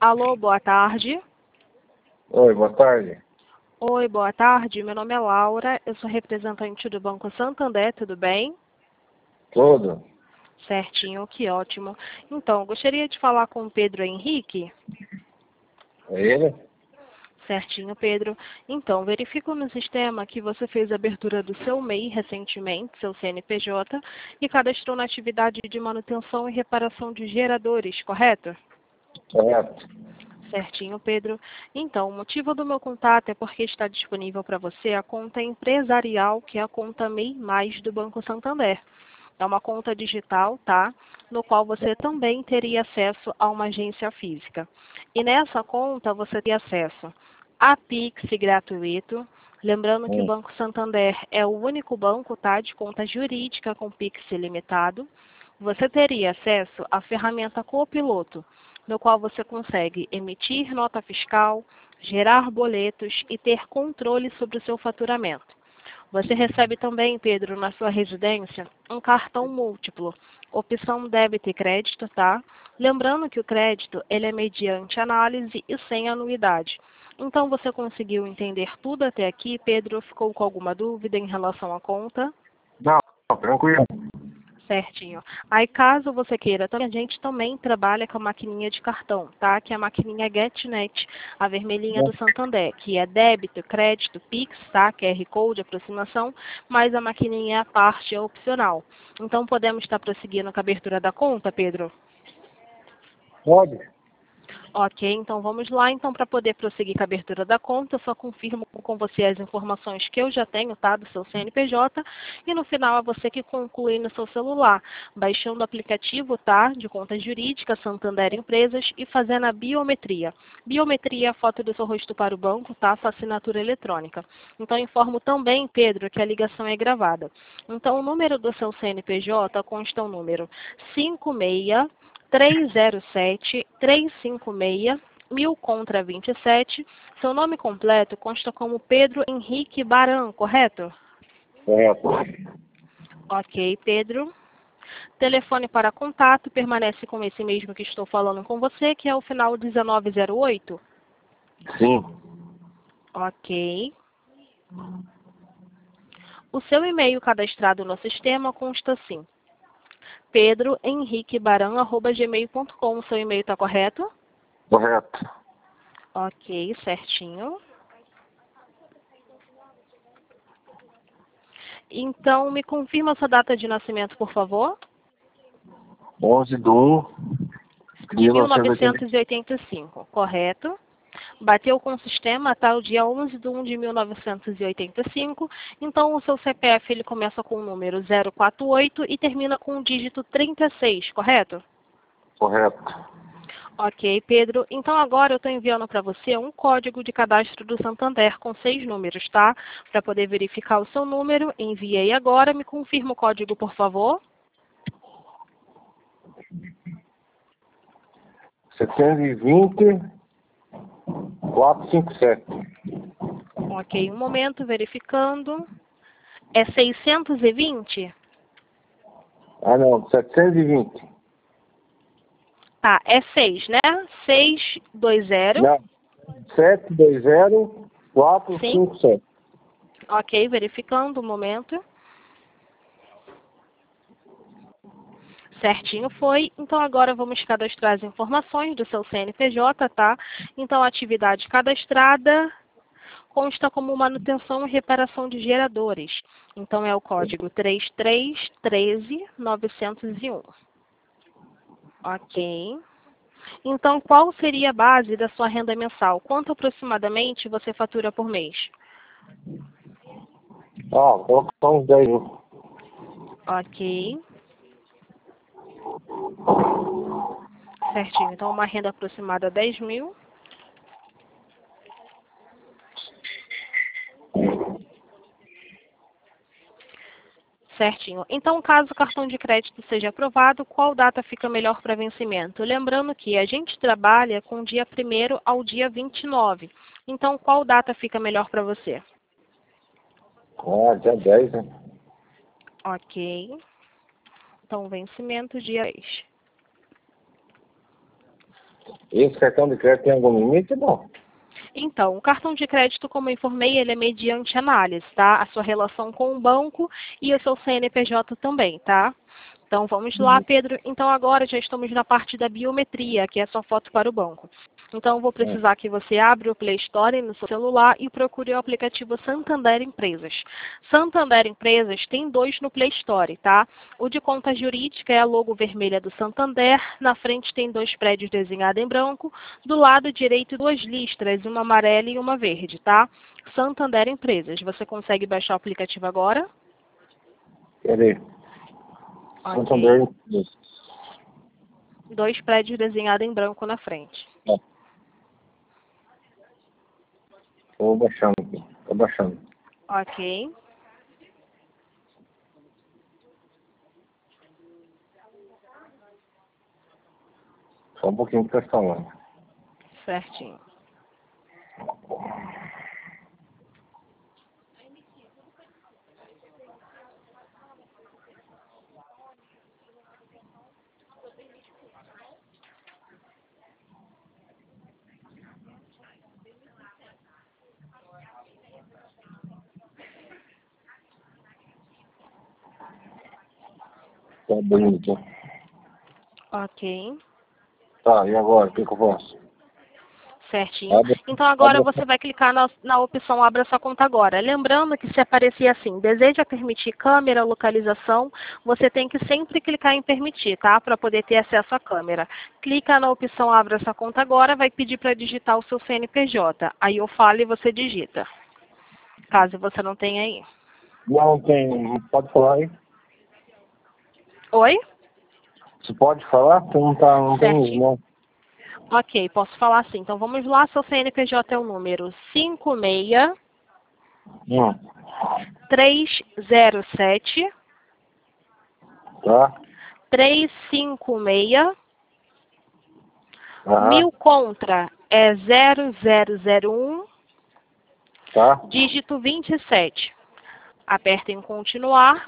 Alô, boa tarde. Oi, boa tarde. Oi, boa tarde. Meu nome é Laura, eu sou representante do Banco Santander, tudo bem? Tudo? Certinho, que ótimo. Então, gostaria de falar com o Pedro Henrique. É ele? Certinho, Pedro. Então, verifico no sistema que você fez a abertura do seu MEI recentemente, seu CNPJ, e cadastrou na atividade de manutenção e reparação de geradores, correto? Correto. Certinho, Pedro. Então, o motivo do meu contato é porque está disponível para você a conta empresarial, que é a conta MEI Mais do Banco Santander. É uma conta digital, tá? No qual você também teria acesso a uma agência física. E nessa conta você tem acesso a Pix gratuito. Lembrando que o Banco Santander é o único banco, tá, de conta jurídica com Pix ilimitado. Você teria acesso à ferramenta Copiloto, no qual você consegue emitir nota fiscal, gerar boletos e ter controle sobre o seu faturamento. Você recebe também, Pedro, na sua residência, um cartão múltiplo, opção débito e crédito, tá? Lembrando que o crédito, ele é mediante análise e sem anuidade. Então, você conseguiu entender tudo até aqui, Pedro? Ficou com alguma dúvida em relação à conta? Não, tranquilo. Certinho. Aí, caso você queira, a gente também trabalha com a maquininha de cartão, tá? Que é a maquininha GetNet, a vermelhinha do Santander, que é débito, crédito, Pix, tá? QR Code, aproximação, mas a maquininha à parte é opcional. Então, podemos estar prosseguindo com a abertura da conta, Pedro? Pode? Ok, então vamos lá. Então, para poder prosseguir com a abertura da conta, eu só confirmo com você as informações que eu já tenho, tá, do seu CNPJ, e no final é você que conclui no seu celular, baixando o aplicativo, tá, de conta jurídica, Santander Empresas, e fazendo a biometria. Biometria é a foto do seu rosto para o banco, tá, sua assinatura eletrônica. Então, informo também, Pedro, que a ligação é gravada. Então, o número do seu CNPJ consta o número 56-307-356, 1000 contra 27. Seu nome completo consta como Pedro Henrique Baran, correto? Correto. Ok, Pedro. Telefone para contato permanece com esse mesmo que estou falando com você, que é o final 1908? Sim. Ok. O seu e-mail cadastrado no sistema consta assim: pedrohenriquebaran@gmail.com. O seu e-mail está correto? Correto. Ok, certinho. Então, me confirma sua data de nascimento, por favor. 11/1 de De 1980. 1985, correto? Bateu com o sistema até o dia 11/1 de 1985. Então, o seu CPF ele começa com o número 048 e termina com o dígito 36, correto? Correto. Ok, Pedro. Então, agora eu estou enviando para você um código de cadastro do Santander com 6 números, tá? Para poder verificar o seu número, enviei agora. Me confirma o código, por favor. 720-457. Ok, um momento, verificando. É 620? Ah, não, 720. Tá, é 6, né? 620. Não, 720-457. Sim. Ok, verificando um momento. Certinho foi. Então, agora vamos cadastrar as informações do seu CNPJ, tá? Então, a atividade cadastrada consta como manutenção e reparação de geradores. Então, é o código 3313-901. Ok. Então, qual seria a base da sua renda mensal? Quanto aproximadamente você fatura por mês? Ah, vou colocar uns 10 mil. Ok. Certinho. Então, uma renda aproximada 10.000. Certinho. Então, caso o cartão de crédito seja aprovado, qual data fica melhor para vencimento? Lembrando que a gente trabalha com dia 1º ao dia 29. Então, qual data fica melhor para você? Ah, dia 10, né? Ok. Então, vencimento dia 10. Esse cartão de crédito tem algum limite? Não. Então, o cartão de crédito, como eu informei, ele é mediante análise, tá? A sua relação com o banco e o seu CNPJ também, tá? Então, vamos lá, Pedro. Então, agora já estamos na parte da biometria, que é a sua foto para o banco. Então, eu vou precisar que você abra o Play Store no seu celular e procure o aplicativo Santander Empresas. Santander Empresas tem 2 no Play Store, tá? O de conta jurídica é a logo vermelha do Santander. Na frente tem 2 prédios desenhados em branco. Do lado direito, 2 listras, uma amarela e uma verde, tá? Santander Empresas. Você consegue baixar o aplicativo agora? Peraí. Ok. Santander. 2 prédios desenhados em branco na frente. Estou baixando aqui. Estou baixando. Ok. Só um pouquinho que está falando. Certinho. Tá bonito. Ok. Tá, e agora? O que eu faço? Certinho. Abre, Então agora abre. você vai clicar na opção Abra sua conta agora. Lembrando que se aparecer assim, deseja permitir câmera, localização, você tem que sempre clicar em permitir, tá? Para poder ter acesso à câmera. Clica na opção Abra sua conta agora, vai pedir para digitar o seu CNPJ. Aí eu falo e você digita. Caso você não tenha aí. Não tem. Pode falar aí? Oi? Você pode falar? Você não tem isso, Certinho. não. Ok, posso falar assim. Então vamos lá, seu CNPJ é o número 56 Hum. 307 Tá? 356 Aham. 1000 contra é 0001, Tá? dígito 27. Aperta em continuar.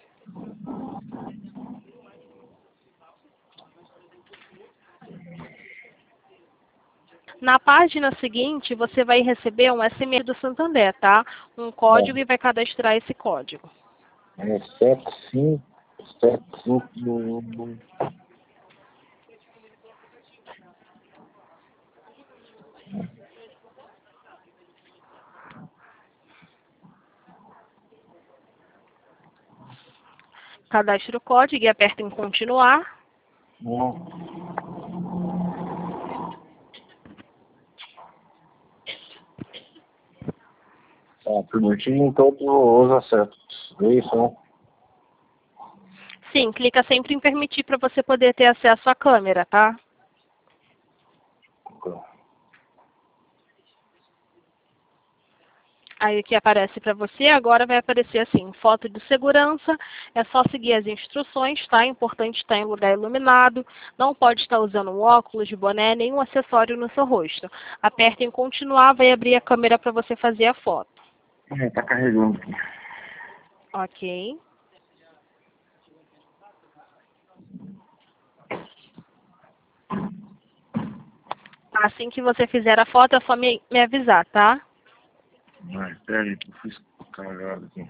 Na página seguinte, você vai receber um SMS do Santander, tá? Um código e vai cadastrar esse código. É 75. 75. Cadastre o código e aperta em continuar. Tá, permitir em todos os acessos. É isso, né? Sim, clica sempre em permitir para você poder ter acesso à câmera, tá? Aí o que aparece para você agora vai aparecer assim, foto de segurança, é só seguir as instruções, tá? É importante estar em lugar iluminado, não pode estar usando um óculos, boné, nenhum acessório no seu rosto. Aperta em continuar, vai abrir a câmera para você fazer a foto. Tá carregando aqui. Ok. Assim que você fizer a foto, é só me avisar, tá? Vai, peraí, que eu fiz cagada aqui.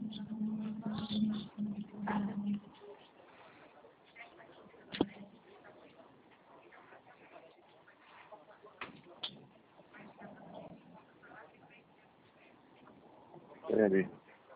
Peraí.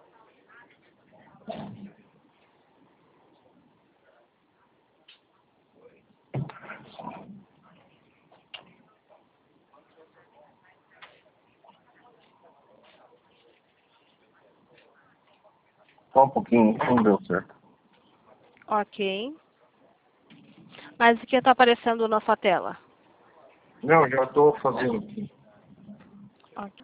Só um pouquinho, não deu certo. Ok. Mas o que está aparecendo na sua tela? Não, já tô fazendo aqui. Ok.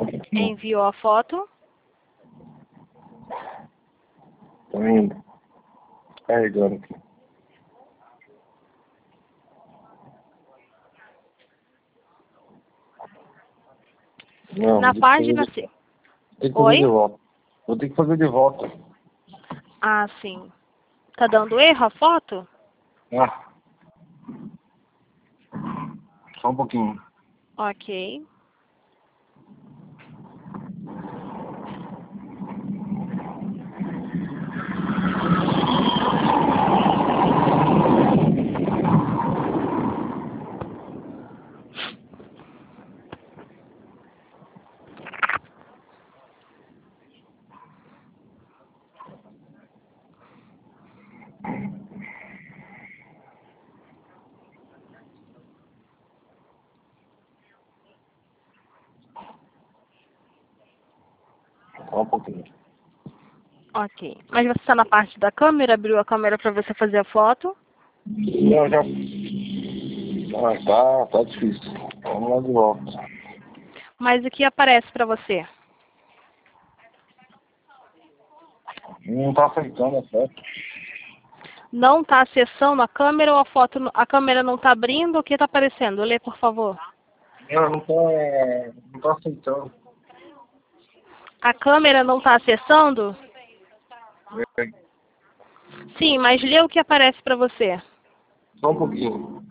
Enviou a foto? Tô indo. Carregando aqui. Não, Na página C. tem que fazer Oi? de volta. Vou ter que fazer de volta. Ah, sim. Tá dando erro a foto? Ah, só um pouquinho. Ok. Só um pouquinho. Ok. Mas você está na parte da câmera? Abriu a câmera para você fazer a foto? Não, já. Ah, tá difícil. Vamos lá de volta. Mas o que aparece para você? Não tá aceitando a foto. Não está acessando a câmera ou a foto, a câmera não está abrindo? O que está aparecendo? Lê, por favor. Não tá aceitando. A câmera não está acessando? É, Sim, mas lê o que aparece para você. só um pouquinho.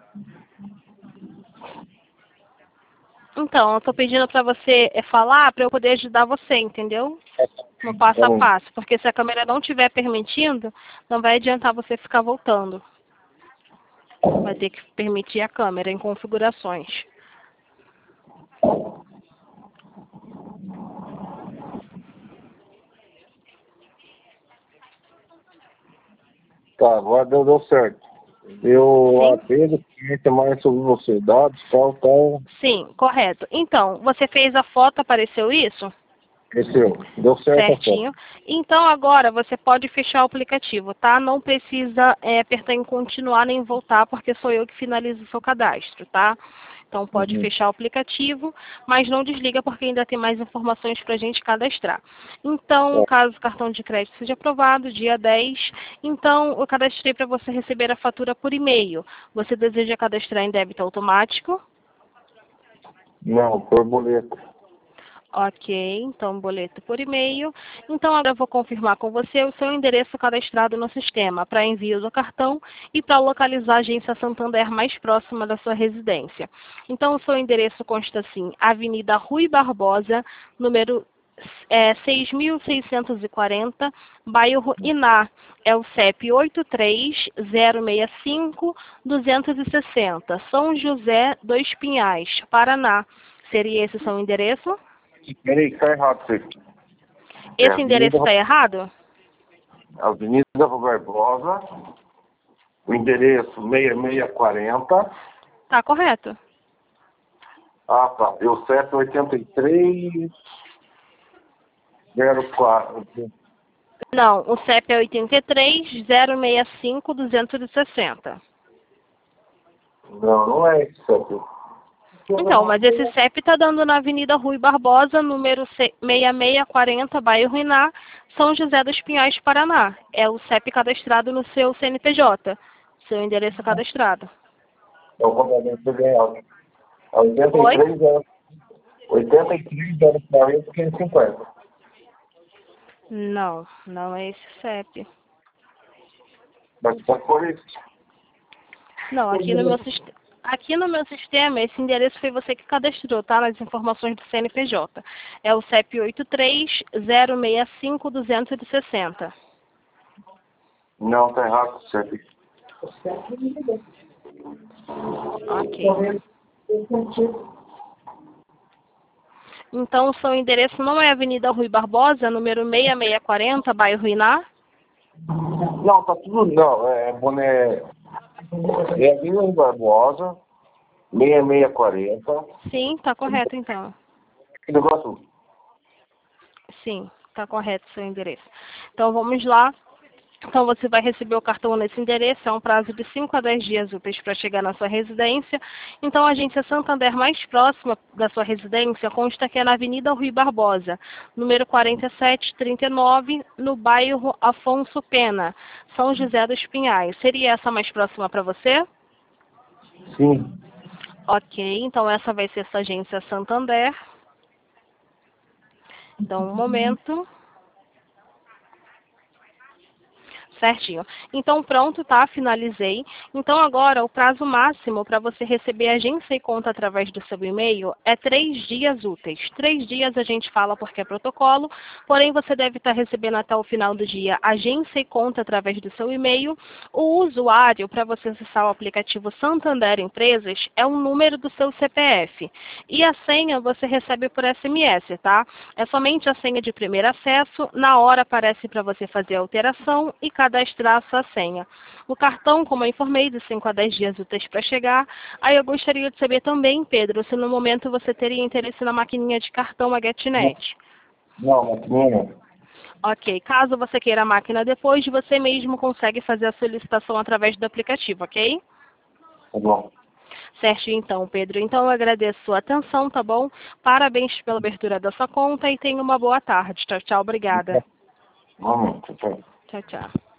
Então, eu estou pedindo para você falar para eu poder ajudar você, entendeu? No passo Tá a bom. passo. Porque se a câmera não estiver permitindo, não vai adiantar você ficar voltando. Vai ter que permitir a câmera em configurações. Tá, agora deu certo. Eu Sim? apenas queria mais sobre você. Dados, tal. Sim, correto. Então, você fez a foto, apareceu isso? Cresceu. Deu certo a foto. Certinho. Então, agora você pode fechar o aplicativo, tá? Não precisa apertar em continuar nem voltar, porque sou eu que finalizo o seu cadastro, tá? Então, pode Uhum. fechar o aplicativo, mas não desliga porque ainda tem mais informações para a gente cadastrar. Então, É. caso o cartão de crédito seja aprovado, dia 10, então eu cadastrei para você receber a fatura por e-mail. Você deseja cadastrar em débito automático? Não, por boleto. Ok, então boleto por e-mail. Então agora eu vou confirmar com você o seu endereço cadastrado no sistema para envio do cartão e para localizar a agência Santander mais próxima da sua residência. Então o seu endereço consta assim, Avenida Rui Barbosa, número 6.640, bairro Iná. É o CEP 83065-260, São José dos Pinhais, Paraná. Seria esse o seu endereço? Peraí, que tá errado isso aqui. É Esse endereço está errado? Avenida Barbosa, o endereço 6640. Tá correto. Ah, tá. Deu certo 8304. Não, o CEP é 83-065-260. Não, não é isso aqui. Então, mas esse CEP está dando na Avenida Rui Barbosa, número 6640, bairro Iná, São José dos Pinhais, Paraná. É o CEP cadastrado no seu CNPJ, seu endereço cadastrado. É o complemento do ganhado. É Oi? 83 550. Não, não é esse CEP. Mas tá correto. Não, aqui no meu sistema, esse endereço foi você que cadastrou, tá? Nas informações do CNPJ. É o CEP 83-065-260. Não, tá errado isso aqui. Ok. Então, o seu endereço não é Avenida Rui Barbosa, número 6640, bairro Iná? Não, tá tudo. Não, é boné. É Avenida Barbosa, 6640. Sim, tá correto então. Aqui do Iguaçu. Sim, tá correto o seu endereço. Então, vamos lá. Então, você vai receber o cartão nesse endereço, é um prazo de 5 a 10 dias úteis para chegar na sua residência. Então, a agência Santander mais próxima da sua residência consta que é na Avenida Rui Barbosa, número 4739, no bairro Afonso Pena, São José dos Pinhais. Seria essa mais próxima para você? Sim. Ok, então essa vai ser essa agência Santander. Então, um momento. Certinho. Então, pronto, tá? Finalizei. Então, agora, o prazo máximo para você receber agência e conta através do seu e-mail é 3 dias úteis. 3 dias a gente fala porque é protocolo, porém, você deve estar recebendo até o final do dia agência e conta através do seu e-mail. O usuário, para você acessar o aplicativo Santander Empresas, é o número do seu CPF. E a senha você recebe por SMS, tá? É somente a senha de primeiro acesso. Na hora aparece para você fazer a alteração e cadastrar a sua senha. O cartão, como eu informei, de 5 a 10 dias úteis para chegar. Aí eu gostaria de saber também, Pedro, se no momento você teria interesse na maquininha de cartão, a GetNet. Não, não. Ok, caso você queira a máquina depois, você mesmo consegue fazer a solicitação através do aplicativo, ok? Tá bom. Certo, então, Pedro. Então, eu agradeço a sua atenção, tá bom? Parabéns pela abertura da sua conta e tenha uma boa tarde. Tchau, tchau. Obrigada. Vamos, tchau. Tchau, tchau.